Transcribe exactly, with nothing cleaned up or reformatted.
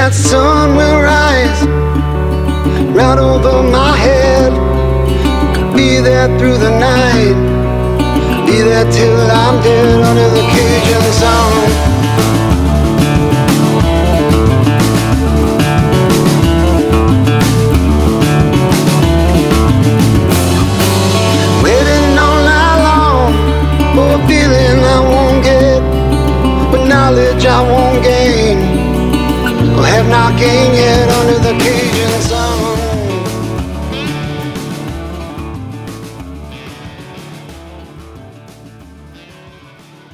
that sun will rise right over my head. Be there through the night, be there till I'm dead under the Cajun sun. Waiting all night long for a feeling I won't get, but knowledge I won't gain, or have not gained yet under the Cajun.